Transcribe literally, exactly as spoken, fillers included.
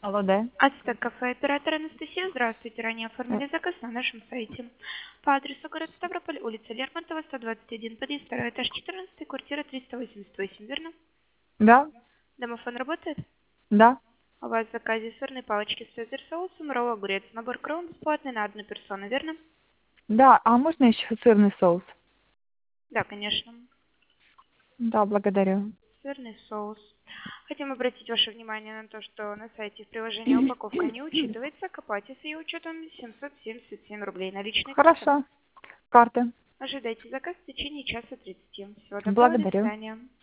Алло, да. Ацтек кафе, оператор Анастасия. Здравствуйте. Ранее Э, оформили заказ на нашем сайте. По адресу город Ставрополь, улица Лермонтова, сто двадцать один, подъезд второй этаж, четырнадцать, квартира триста восемьдесят восемь, верно? Да, Домофон работает? да, У вас в заказе сырные палочки с цезарь соусом, ролл огурец. Набор крон бесплатный на одну персону, верно? да. А можно еще сырный соус? Да, конечно. Да, благодарю. Сырный соус. Хотим обратить ваше внимание на то, что на сайте в приложении упаковка не учитывается, к оплате с ее учетом семьсот семьдесят семь рублей. Наличные карты. Хорошо. Карты. Ожидайте заказ в течение часа тридцати. Всего доброго, до Благодарю. свидания.